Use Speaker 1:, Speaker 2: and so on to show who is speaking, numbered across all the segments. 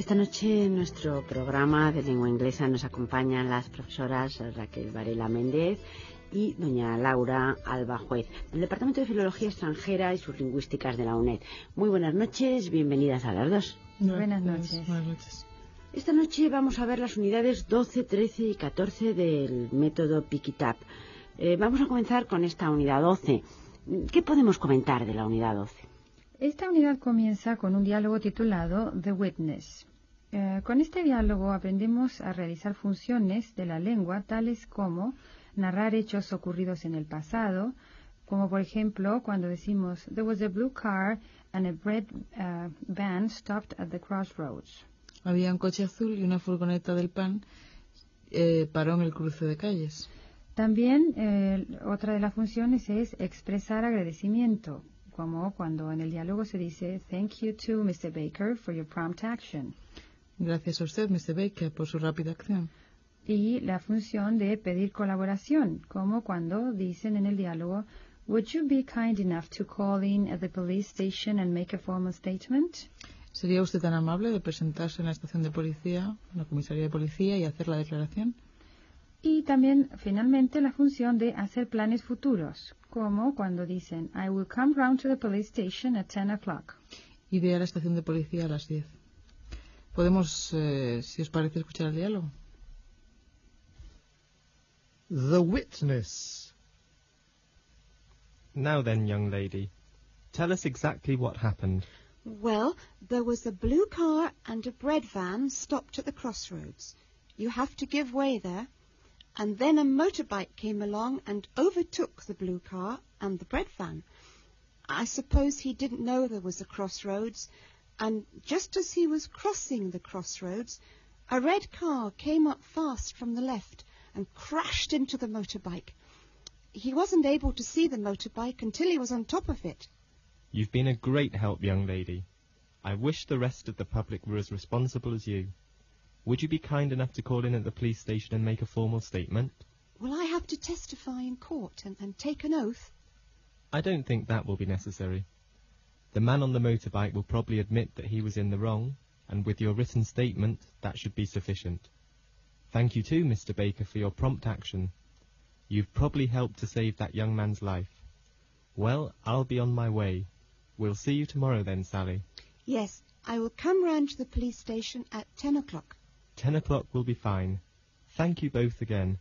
Speaker 1: Esta noche en nuestro programa de lengua inglesa nos acompañan las profesoras Raquel Varela Méndez y doña Laura Alba Juez, del Departamento de Filología Extranjera y sus Lingüísticas de la UNED. Muy buenas noches, bienvenidas a las dos.
Speaker 2: Buenas noches.
Speaker 3: Buenas noches.
Speaker 1: Esta noche vamos a ver las unidades 12, 13 y 14 del método Pick It Up. Vamos a comenzar con esta unidad 12. ¿Qué podemos comentar de la unidad 12?
Speaker 2: Esta unidad comienza con un diálogo titulado The Witness. Con este diálogo aprendemos a realizar funciones de la lengua tales como narrar hechos ocurridos en el pasado, como por ejemplo cuando decimos There was a blue car and a bread van stopped at the crossroads.
Speaker 3: Había un coche azul y una furgoneta del pan paró en el cruce de calles.
Speaker 2: También otra de las funciones es expresar agradecimiento, como cuando en el diálogo se dice Thank you to Mr. Baker for your prompt action.
Speaker 3: Gracias a usted, Mr. Baker, por su rápida acción.
Speaker 2: Y la función de pedir colaboración, como cuando dicen en el diálogo Would you be kind enough to call in at the police station and make a formal statement?
Speaker 3: ¿Sería usted tan amable de presentarse en la estación de policía, en la comisaría de policía, y hacer la declaración?
Speaker 2: Y también, finalmente, la función de hacer planes futuros, como cuando dicen I will come round to the police station at 10 o'clock.
Speaker 3: Iré a la estación de policía a las 10. Podemos, si os parece, escuchar el diálogo.
Speaker 4: The witness.
Speaker 5: Now then, young lady, tell us exactly what happened.
Speaker 6: Well, there was a blue car and a bread van stopped at the crossroads. You have to give way there. And then a motorbike came along and overtook the blue car and the bread van. I suppose he didn't know there was a crossroads, and just as he was crossing the crossroads, a red car came up fast from the left and crashed into the motorbike. He wasn't able to see the motorbike until he was on top of it.
Speaker 5: You've been a great help, young lady. I wish the rest of the public were as responsible as you. Would you be kind enough to call in at the police station and make a formal statement?
Speaker 6: Will I have to testify in court and take an oath?
Speaker 5: I don't think that will be necessary. The man on the motorbike will probably admit that he was in the wrong, and with your written statement, that should be sufficient. Thank you too, Mr. Baker, for your prompt action. You've probably helped to save that young man's life. Well, I'll be on my way. We'll see you tomorrow then, Sally.
Speaker 6: Yes, I will come round to the police station at 10 o'clock.
Speaker 5: 10 o'clock will be fine. Thank you both again.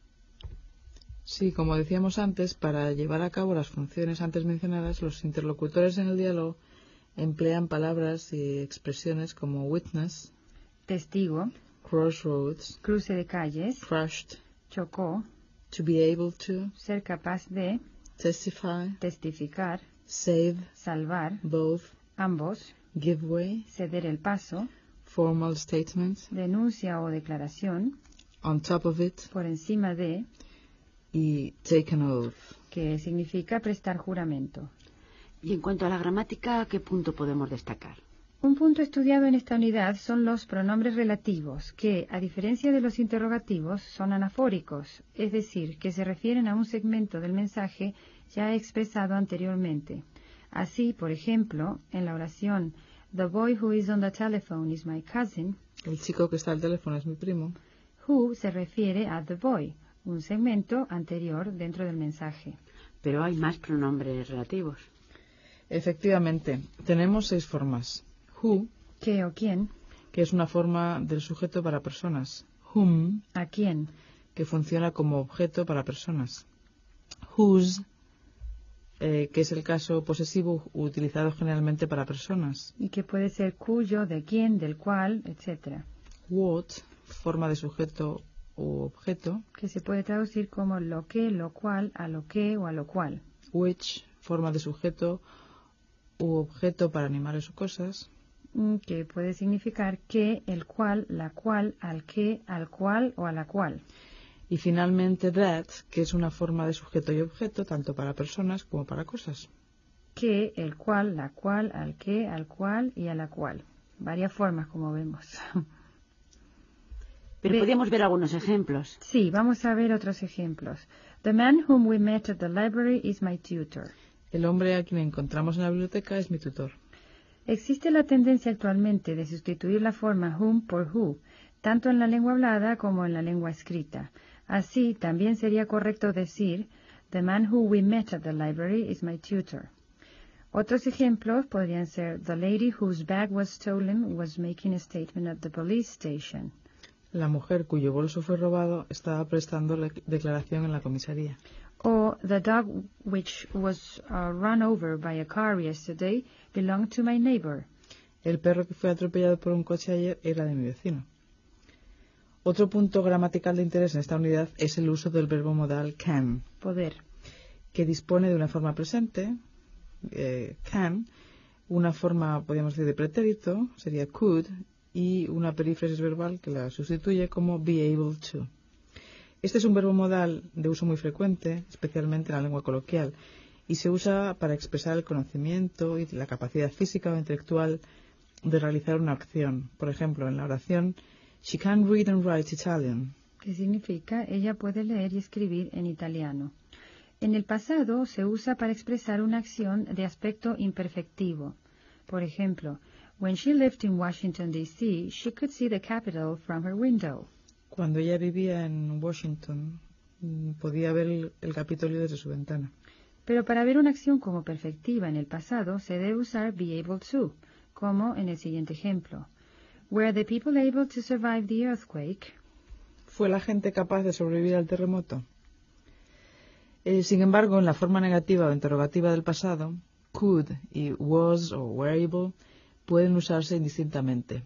Speaker 3: Sí, como decíamos antes, para llevar a cabo las funciones antes mencionadas, los interlocutores en el diálogo emplean palabras y expresiones como witness,
Speaker 2: testigo,
Speaker 3: crossroads,
Speaker 2: cruce de calles,
Speaker 3: crushed,
Speaker 2: chocó,
Speaker 3: to be able to,
Speaker 2: ser capaz de,
Speaker 3: testify,
Speaker 2: testificar,
Speaker 3: save,
Speaker 2: salvar,
Speaker 3: both,
Speaker 2: ambos,
Speaker 3: give way,
Speaker 2: ceder el paso,
Speaker 3: formal statements,
Speaker 2: denuncia o declaración,
Speaker 3: on top of it,
Speaker 2: por encima de,
Speaker 3: y take an oath,
Speaker 2: que significa prestar juramento.
Speaker 1: Y en cuanto a la gramática, ¿qué punto podemos destacar?
Speaker 2: Un punto estudiado en esta unidad son los pronombres relativos, que, a diferencia de los interrogativos, son anafóricos, es decir, que se refieren a un segmento del mensaje ya expresado anteriormente. Así, por ejemplo, en la oración The boy who is on the telephone is my cousin,
Speaker 3: el chico que está al teléfono es mi primo,
Speaker 2: who se refiere a the boy, un segmento anterior dentro del mensaje.
Speaker 1: Pero hay más pronombres relativos.
Speaker 3: Efectivamente, tenemos 6 formas. Who,
Speaker 2: ¿Qué o quién?
Speaker 3: que es una forma del sujeto para personas. Whom,
Speaker 2: ¿A quién?
Speaker 3: que funciona como objeto para personas. Whose, que es el caso posesivo utilizado generalmente para personas.
Speaker 2: Y que puede ser cuyo, de quién, del cual, etc.
Speaker 3: What, forma de sujeto u objeto.
Speaker 2: Que se puede traducir como lo que, lo cual, a lo que o a lo cual.
Speaker 3: Which, forma de sujeto u objeto para animales o cosas.
Speaker 2: Que puede significar que, el cual, la cual, al que, al cual o a la cual.
Speaker 3: Y finalmente that, que es una forma de sujeto y objeto tanto para personas como para cosas.
Speaker 2: Que, el cual, la cual, al que, al cual y a la cual. Varias formas, como vemos.
Speaker 1: Pero podríamos ver algunos ejemplos.
Speaker 2: Sí, vamos a ver otros ejemplos. The man whom we met at the library is my tutor.
Speaker 3: El hombre a quien encontramos en la biblioteca es mi tutor.
Speaker 2: Existe la tendencia actualmente de sustituir la forma whom por who, tanto en la lengua hablada como en la lengua escrita. Así, también sería correcto decir, The man who we met at the library is my tutor. Otros ejemplos podrían ser, The lady whose bag was stolen was making a statement at the police station.
Speaker 3: La mujer cuyo bolso fue robado estaba prestando declaración en la comisaría.
Speaker 2: O, the dog which was run over by a car yesterday belonged to my neighbor.
Speaker 3: El perro que fue atropellado por un coche ayer era de mi vecino. Otro punto gramatical de interés en esta unidad es el uso del verbo modal can,
Speaker 2: Poder.
Speaker 3: que dispone de una forma presente, can, una forma, podríamos decir, de pretérito, sería could, y una perífrasis verbal que la sustituye como be able to. Este es un verbo modal de uso muy frecuente, especialmente en la lengua coloquial, y se usa para expresar el conocimiento y la capacidad física o intelectual de realizar una acción. Por ejemplo, en la oración She can read and write Italian.
Speaker 2: Que significa ella puede leer y escribir en italiano. En el pasado se usa para expresar una acción de aspecto imperfectivo. Por ejemplo, when she lived in Washington, D.C., she could see the Capitol from her window.
Speaker 3: Cuando ella vivía en Washington, podía ver el Capitolio desde su ventana.
Speaker 2: Pero para ver una acción como perfectiva en el pasado se debe usar be able to, como en el siguiente ejemplo. Were the people able to survive the earthquake?
Speaker 3: ¿Fue la gente capaz de sobrevivir al terremoto? Sin embargo, en la forma negativa o interrogativa del pasado, could y was o were able pueden usarse indistintamente.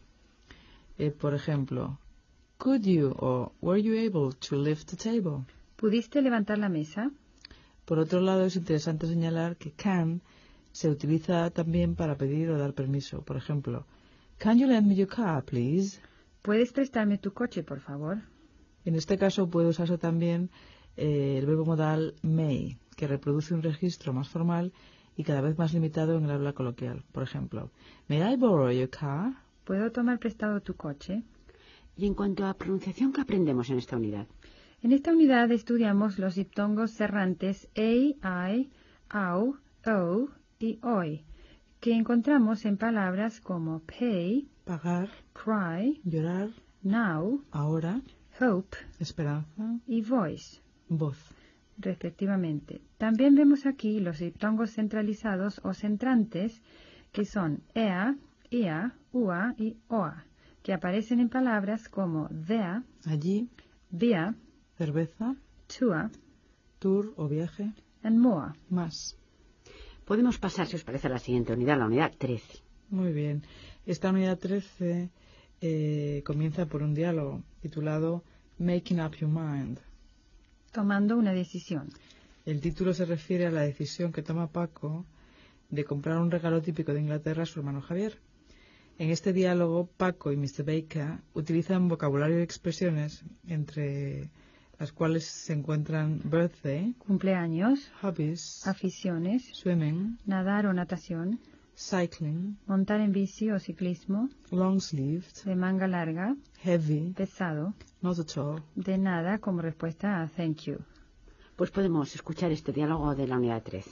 Speaker 3: Por ejemplo, could you o were you able to lift the table?
Speaker 2: ¿Pudiste levantar la mesa?
Speaker 3: Por otro lado, es interesante señalar que can se utiliza también para pedir o dar permiso. Por ejemplo, can you lend me your car, please?
Speaker 2: ¿Puedes prestarme tu coche, por favor?
Speaker 3: En este caso puede usarse también el verbo modal may, que reproduce un registro más formal y cada vez más limitado en el habla coloquial. Por ejemplo, may I borrow your car?
Speaker 2: ¿Puedo tomar prestado tu coche?
Speaker 1: Y en cuanto a pronunciación, ¿qué aprendemos en esta unidad?
Speaker 2: En esta unidad estudiamos los diptongos cerrantes a, I, au, o y oi, que encontramos en palabras como pay,
Speaker 3: Pagar,
Speaker 2: cry,
Speaker 3: llorar,
Speaker 2: now,
Speaker 3: ahora,
Speaker 2: hope
Speaker 3: esperanza,
Speaker 2: y voice,
Speaker 3: voz.
Speaker 2: respectivamente. También vemos aquí los diptongos centralizados o centrantes, que son ea, ia, ua y oa, que aparecen en palabras como there,
Speaker 3: Allí,
Speaker 2: via,
Speaker 3: cerveza,
Speaker 2: tua
Speaker 3: tour o viaje,
Speaker 2: and more.
Speaker 3: más.
Speaker 1: Podemos pasar, si os parece, a la siguiente unidad, la unidad 13.
Speaker 3: Muy bien. Esta unidad 13 comienza por un diálogo titulado Making Up Your Mind.
Speaker 2: Tomando una decisión.
Speaker 3: El título se refiere a la decisión que toma Paco de comprar un regalo típico de Inglaterra a su hermano Javier. En este diálogo, Paco y Mr. Baker utilizan vocabulario y expresiones entre las cuales se encuentran birthday,
Speaker 2: Cumpleaños,
Speaker 3: hobbies,
Speaker 2: aficiones,
Speaker 3: swimming,
Speaker 2: nadar o natación,
Speaker 3: cycling,
Speaker 2: montar en bici o ciclismo,
Speaker 3: long sleeved,
Speaker 2: de manga larga,
Speaker 3: heavy,
Speaker 2: pesado,
Speaker 3: not at all.
Speaker 2: de nada como respuesta a thank you.
Speaker 1: Pues podemos escuchar este diálogo de la unidad 13.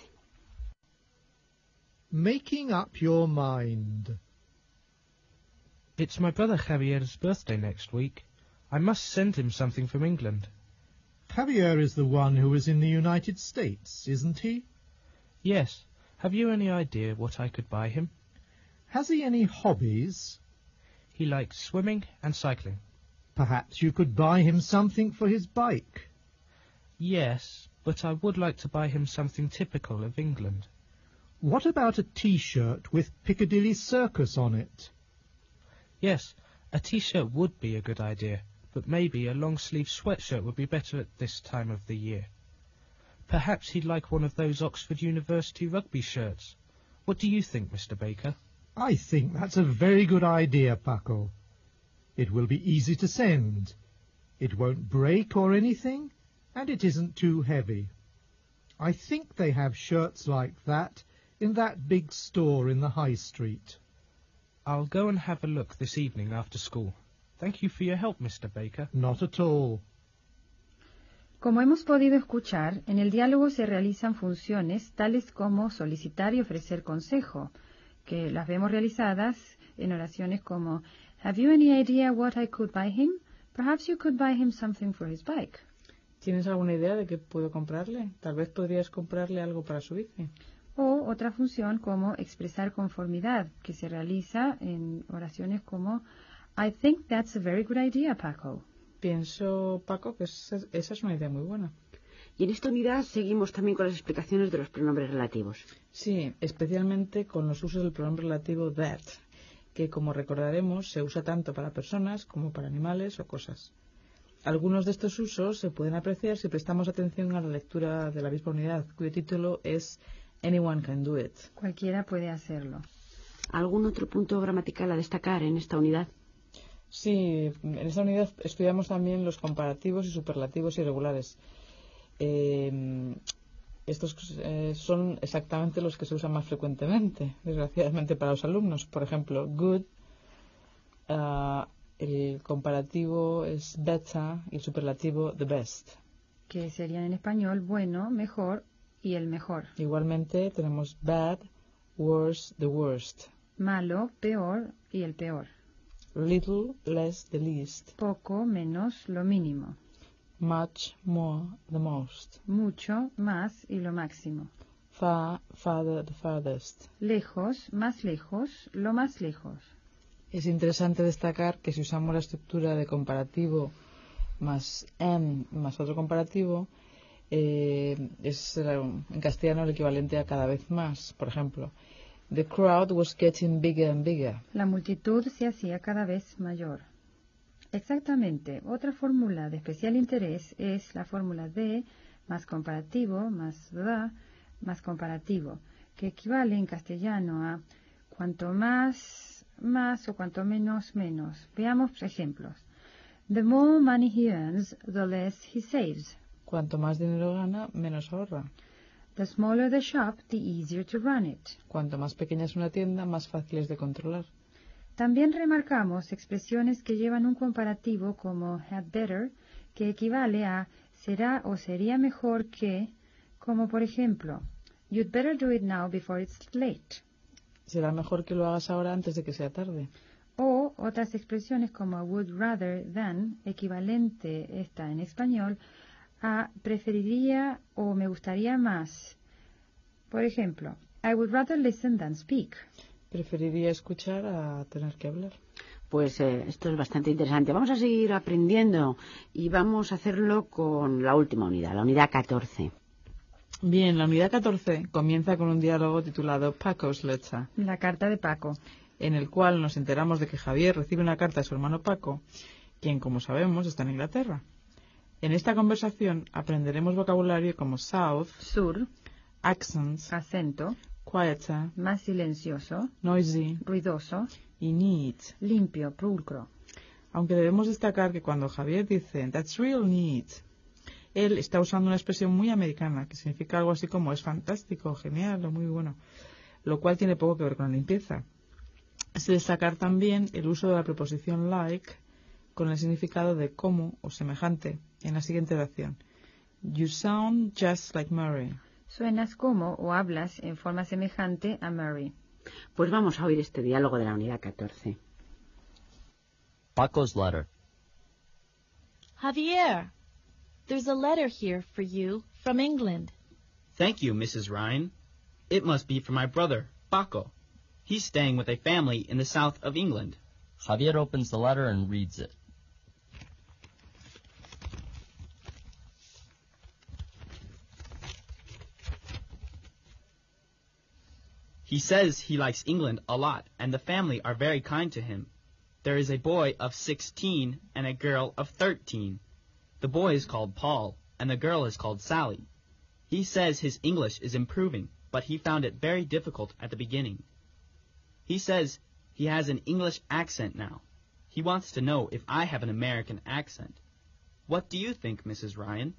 Speaker 4: Making up your mind.
Speaker 7: It's my brother Javier's birthday next week. I must send him something from England.
Speaker 4: Javier is the one who is in the United States, isn't he?
Speaker 7: Yes. Have you any idea what I could buy him?
Speaker 4: Has he any hobbies?
Speaker 7: He likes swimming and cycling.
Speaker 4: Perhaps you could buy him something for his bike.
Speaker 7: Yes, but I would like to buy him something typical of England.
Speaker 4: What about a T-shirt with Piccadilly Circus on it?
Speaker 7: Yes, a T-shirt would be a good idea, but maybe a long-sleeve sweatshirt would be better at this time of the year. Perhaps he'd like one of those Oxford University rugby shirts. What do you think, Mr. Baker?
Speaker 4: I think that's a very good idea, Paco. It will be easy to send. It won't break or anything, and it isn't too heavy. I think they have shirts like that in that big store in the High Street.
Speaker 7: I'll go and have a look this evening after school. Thank you for your help, Mr. Baker.
Speaker 4: Not at all.
Speaker 2: Como hemos podido escuchar, en el diálogo se realizan funciones tales como solicitar y ofrecer consejo, que las vemos realizadas en oraciones como Have you any idea what I could buy him? Perhaps you could buy him something for his bike.
Speaker 3: ¿Tienes alguna idea de qué puedo comprarle? Tal vez podrías comprarle algo para su bici.
Speaker 2: O otra función como expresar conformidad, que se realiza en oraciones como I think that's a very good idea, Paco.
Speaker 3: Pienso, Paco, que esa es una idea muy buena.
Speaker 1: Y en esta unidad seguimos también con las explicaciones de los pronombres relativos.
Speaker 3: Sí, especialmente con los usos del pronombre relativo that, que como recordaremos se usa tanto para personas como para animales o cosas. Algunos de estos usos se pueden apreciar si prestamos atención a la lectura de la misma unidad, cuyo título es Anyone can do it.
Speaker 2: Cualquiera puede hacerlo.
Speaker 1: ¿Algún otro punto gramatical a destacar en esta unidad?
Speaker 3: Sí, en esta unidad estudiamos también los comparativos y superlativos irregulares. Estos son exactamente los que se usan más frecuentemente, desgraciadamente para los alumnos. Por ejemplo, good, el comparativo es better y el superlativo the best.
Speaker 2: Que serían en español bueno, mejor y el mejor.
Speaker 3: Igualmente tenemos bad, worse, the worst.
Speaker 2: Malo, peor y el peor.
Speaker 3: Little, less, the least.
Speaker 2: Poco, menos, lo mínimo.
Speaker 3: Much, more, the most.
Speaker 2: Mucho, más y lo máximo.
Speaker 3: Far, farther, the farthest.
Speaker 2: Lejos, lo más lejos.
Speaker 3: Es interesante destacar que si usamos la estructura de comparativo más and más otro comparativo, es en castellano el equivalente a cada vez más. Por ejemplo, the crowd was getting bigger and bigger.
Speaker 2: La multitud se hacía cada vez mayor. Exactamente. Otra fórmula de especial interés es la fórmula de más comparativo más the más comparativo, que equivale en castellano a cuanto más o cuanto menos menos. Veamos ejemplos. The more money he earns, the less he saves.
Speaker 3: Cuanto más dinero gana, menos ahorra.
Speaker 2: The smaller the shop, the easier to run it.
Speaker 3: Cuanto más pequeña es una tienda, más fácil es de controlar.
Speaker 2: También remarcamos expresiones que llevan un comparativo como had better, que equivale a será o sería mejor que, como por ejemplo, you'd better do it now before it's late.
Speaker 3: Será mejor que lo hagas ahora antes de que sea tarde.
Speaker 2: O otras expresiones como would rather than, equivalente esta en español, a preferiría o me gustaría más. Por ejemplo, I would rather listen than speak.
Speaker 3: Preferiría escuchar a tener que hablar.
Speaker 1: Pues esto es bastante interesante. Vamos a seguir aprendiendo y vamos a hacerlo con la última unidad, la unidad 14.
Speaker 3: Bien, la unidad 14 comienza con un diálogo titulado Paco's Letter,
Speaker 2: La carta de Paco,
Speaker 3: en el cual nos enteramos de que Javier recibe una carta de su hermano Paco, quien, como sabemos, está en Inglaterra. En esta conversación aprenderemos vocabulario como south,
Speaker 2: sur,
Speaker 3: accents,
Speaker 2: acento,
Speaker 3: quieter,
Speaker 2: más silencioso,
Speaker 3: noisy
Speaker 2: ruidoso,
Speaker 3: y neat.
Speaker 2: limpio, pulcro.
Speaker 3: Aunque debemos destacar que cuando Javier dice "That's real neat", él está usando una expresión muy americana que significa algo así como es fantástico, genial o muy bueno, lo cual tiene poco que ver con la limpieza. Es de destacar también el uso de la preposición like con el significado de como o semejante en la siguiente oración. You sound just like Mary.
Speaker 2: Suenas como o hablas en forma semejante a Mary.
Speaker 1: Pues vamos a oír este diálogo de la unidad 14.
Speaker 8: Paco's letter.
Speaker 9: Javier, there's a letter here for you from England.
Speaker 10: Thank you, Mrs. Ryan. It must be for my brother, Paco. He's staying with a family in the south of England.
Speaker 8: Javier opens the letter and reads it.
Speaker 10: He says he likes England a lot, and the family are very kind to him. There is a boy of 16 and a girl of 13. The boy is called Paul, and the girl is called Sally. He says his English is improving, but he found it very difficult at the beginning. He says he has an English accent now. He wants to know if I have an American accent. What do you think, Mrs. Ryan?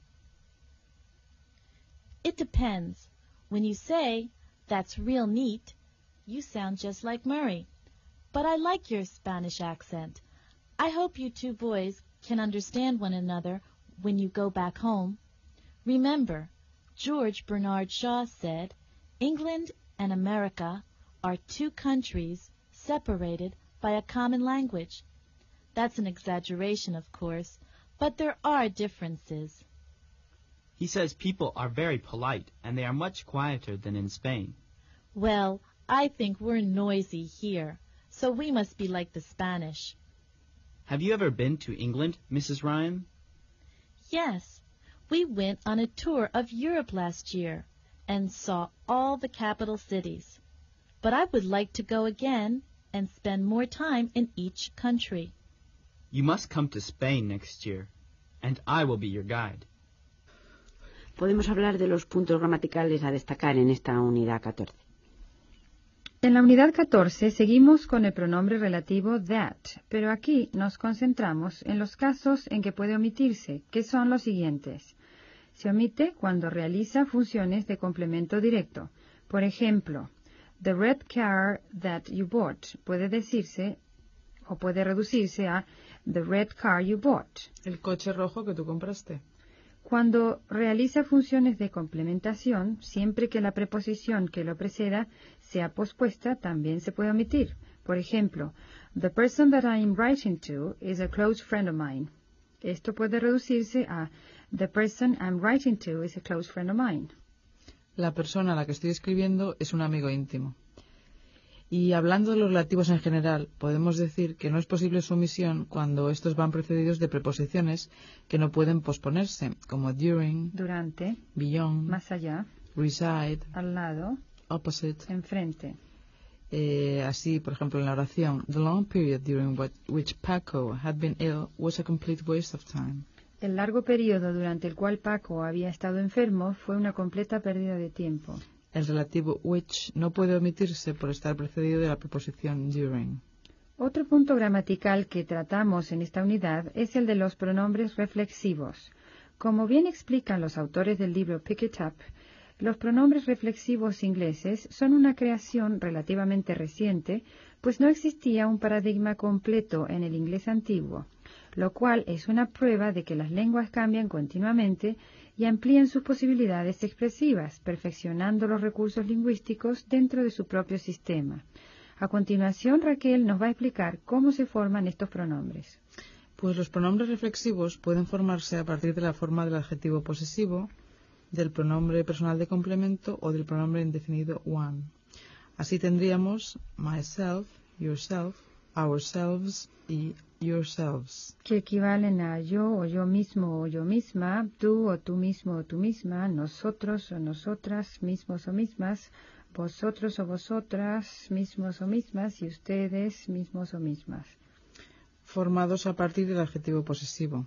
Speaker 9: It depends. When you say, "That's real neat," you sound just like Murray. But I like your Spanish accent. I hope you two boys can understand one another when you go back home. Remember, George Bernard Shaw said, "England and America are two countries separated by a common language. That's an exaggeration, of course, but there are differences.
Speaker 10: He says people are very polite, and they are much quieter than in Spain.
Speaker 9: Well, I think we're noisy here, so we must be like the Spanish.
Speaker 10: Have you ever been to England, Mrs. Ryan?
Speaker 9: Yes, we went on a tour of Europe last year and saw all the capital cities. But I would like to go again and spend more time in each country.
Speaker 10: You must come to Spain next year, and I will be your guide.
Speaker 1: Podemos hablar de los puntos gramaticales a destacar en esta unidad 14.
Speaker 2: En la unidad 14 seguimos con el pronombre relativo that, pero aquí nos concentramos en los casos en que puede omitirse, que son los siguientes. Se omite cuando realiza funciones de complemento directo. Por ejemplo, the red car that you bought puede decirse o puede reducirse a the red car you bought.
Speaker 3: El coche rojo que tú compraste.
Speaker 2: Cuando realiza funciones de complementación, siempre que la preposición que lo preceda sea pospuesta, también se puede omitir. Por ejemplo, the person that I am writing to is a close friend of mine. Esto puede reducirse a the person I'm writing to is a close friend of mine.
Speaker 3: La persona a la que estoy escribiendo es un amigo íntimo. Y hablando de los relativos en general, podemos decir que no es posible su omisión cuando estos van precedidos de preposiciones que no pueden posponerse, como during,
Speaker 2: durante,
Speaker 3: beyond,
Speaker 2: más allá,
Speaker 3: reside,
Speaker 2: al lado,
Speaker 3: opposite,
Speaker 2: enfrente.
Speaker 3: Así, por ejemplo, en la oración, the long period during which Paco had been ill was a complete waste of time.
Speaker 2: El largo periodo durante el cual Paco había estado enfermo fue una completa pérdida de tiempo.
Speaker 3: El relativo which no puede omitirse por estar precedido de la preposición during.
Speaker 2: Otro punto gramatical que tratamos en esta unidad es el de los pronombres reflexivos. Como bien explican los autores del libro Pick It Up, los pronombres reflexivos ingleses son una creación relativamente reciente, pues no existía un paradigma completo en el inglés antiguo, lo cual es una prueba de que las lenguas cambian continuamente y amplían sus posibilidades expresivas, perfeccionando los recursos lingüísticos dentro de su propio sistema. A continuación, Raquel nos va a explicar cómo se forman estos pronombres.
Speaker 3: Pues los pronombres reflexivos pueden formarse a partir de la forma del adjetivo posesivo, del pronombre personal de complemento o del pronombre indefinido one. Así tendríamos myself, yourself, ourselves y yourselves,
Speaker 2: que equivalen a yo o yo mismo o yo misma, tú o tú mismo o tú misma, nosotros o nosotras, mismos o mismas, vosotros o vosotras, mismos o mismas, y ustedes, mismos o mismas.
Speaker 3: Formados a partir del adjetivo posesivo.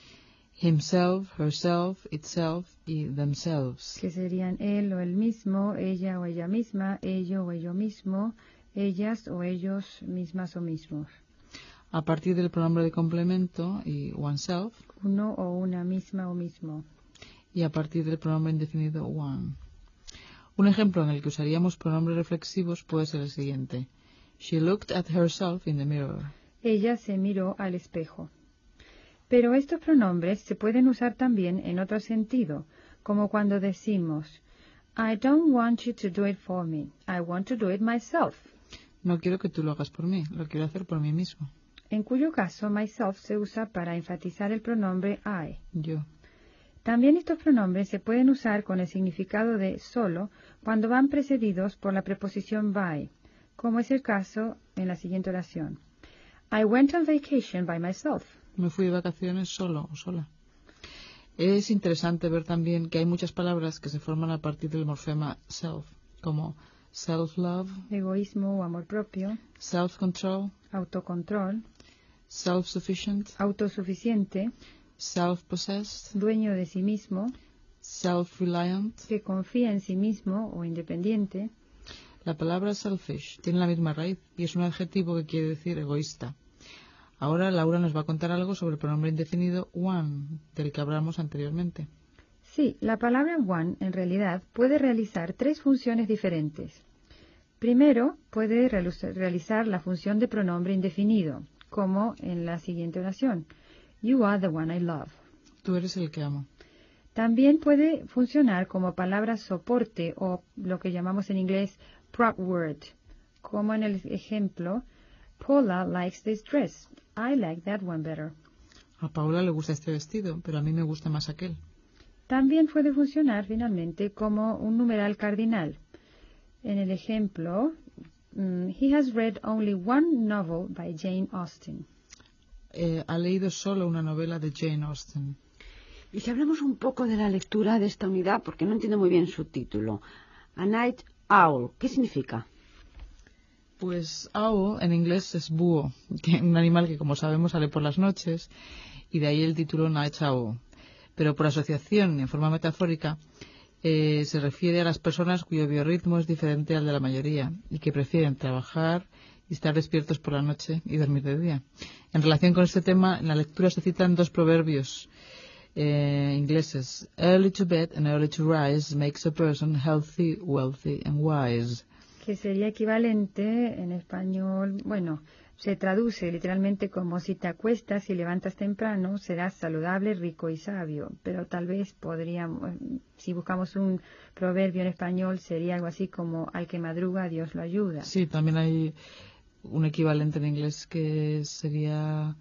Speaker 3: Himself, herself, itself y themselves,
Speaker 2: que serían él o él mismo, ella o ella misma, ello o ello mismo, ellas o ellos, mismas o mismos.
Speaker 3: A partir del pronombre de complemento y oneself,
Speaker 2: uno o una misma o mismo.
Speaker 3: Y a partir del pronombre indefinido one. Un ejemplo en el que usaríamos pronombres reflexivos puede ser el siguiente. She looked at herself in the mirror.
Speaker 2: Ella se miró al espejo. Pero estos pronombres se pueden usar también en otro sentido, como cuando decimos I don't want you to do it for me. I want to do it myself.
Speaker 3: No quiero que tú lo hagas por mí, lo quiero hacer por mí mismo.
Speaker 2: En cuyo caso myself se usa para enfatizar el pronombre I.
Speaker 3: Yo.
Speaker 2: También estos pronombres se pueden usar con el significado de solo cuando van precedidos por la preposición by, como es el caso en la siguiente oración. I went on vacation by myself.
Speaker 3: Me fui de vacaciones solo o sola. Es interesante ver también que hay muchas palabras que se forman a partir del morfema self, como self-love,
Speaker 2: egoísmo o amor propio,
Speaker 3: self-control,
Speaker 2: autocontrol,
Speaker 3: self-sufficient,
Speaker 2: autosuficiente,
Speaker 3: self-possessed,
Speaker 2: dueño de sí mismo,
Speaker 3: self-reliant,
Speaker 2: que confía en sí mismo o independiente.
Speaker 3: La palabra selfish tiene la misma raíz y es un adjetivo que quiere decir egoísta. Ahora Laura nos va a contar algo sobre el pronombre indefinido one, del que hablamos anteriormente.
Speaker 2: Sí, la palabra one en realidad puede realizar tres funciones diferentes. Primero, puede realizar la función de pronombre indefinido, como en la siguiente oración. You are the one I love.
Speaker 3: Tú eres el que amo.
Speaker 2: También puede funcionar como palabra soporte o lo que llamamos en inglés prop word, como en el ejemplo, Paula likes this dress. I like that one better.
Speaker 3: A Paula le gusta este vestido, pero a mí me gusta más aquel.
Speaker 2: También puede funcionar finalmente como un numeral cardinal. En el ejemplo, he has read only one novel by Jane Austen.
Speaker 3: Ha leído solo una novela de Jane Austen.
Speaker 1: Y si hablamos un poco de la lectura de esta unidad, porque no entiendo muy bien su título. A Night Owl, ¿qué significa?
Speaker 3: Pues owl en inglés es búho, un animal que como sabemos sale por las noches, y de ahí el título Night Owl. Pero por asociación, en forma metafórica, se refiere a las personas cuyo biorritmo es diferente al de la mayoría y que prefieren trabajar y estar despiertos por la noche y dormir de día. En relación con este tema, en la lectura se citan dos proverbios ingleses. Early to bed and early to rise makes a person healthy, wealthy and wise.
Speaker 2: Que sería equivalente en español, bueno, se traduce literalmente como si te acuestas y levantas temprano, serás saludable, rico y sabio. Pero tal vez podríamos, si buscamos un proverbio en español, sería algo así como al que madruga, Dios lo ayuda.
Speaker 3: Sí, también hay un equivalente en inglés que sería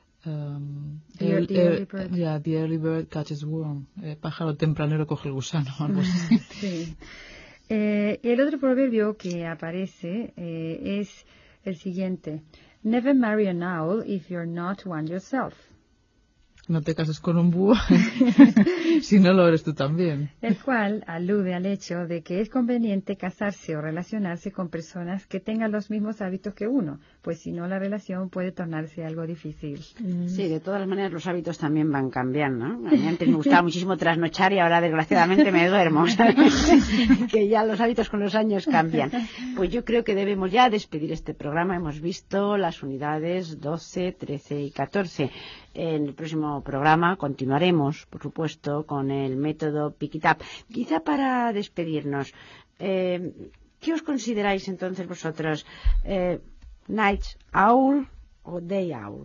Speaker 2: the early bird.
Speaker 3: The early bird catches worm. Pájaro tempranero coge el gusano, algo así.
Speaker 2: Sí. El otro proverbio que aparece es el siguiente. Never marry an owl if you're not one yourself.
Speaker 3: No te cases con un búho si no lo eres tú también.
Speaker 2: El cual alude al hecho de que es conveniente casarse o relacionarse con personas que tengan los mismos hábitos que uno, pues si no la relación puede tornarse algo difícil.
Speaker 1: Sí, de todas maneras los hábitos también van cambiando, ¿no? A mí antes me gustaba muchísimo trasnochar y ahora desgraciadamente me duermo, ¿sabes? Que ya los hábitos con los años cambian. Pues yo creo que debemos ya despedir este programa. Hemos visto las unidades 12, 13 y 14. En el próximo programa continuaremos, por supuesto, con el método Pick It Up. Quizá para despedirnos, ¿qué os consideráis entonces vosotros? ¿Night Owl o Day Owl?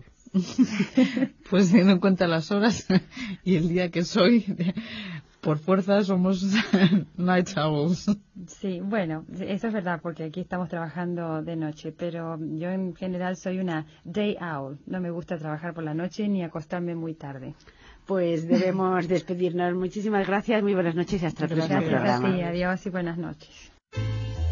Speaker 3: Pues teniendo en cuenta las horas y el día que soy, por fuerza somos Night Owls.
Speaker 2: Sí, bueno, eso es verdad, porque aquí estamos trabajando de noche, pero yo en general soy una Day Owl. No me gusta trabajar por la noche ni acostarme muy tarde.
Speaker 1: Pues debemos despedirnos. Muchísimas gracias, muy buenas noches y hasta el próximo programa.
Speaker 2: Sí, adiós y buenas noches.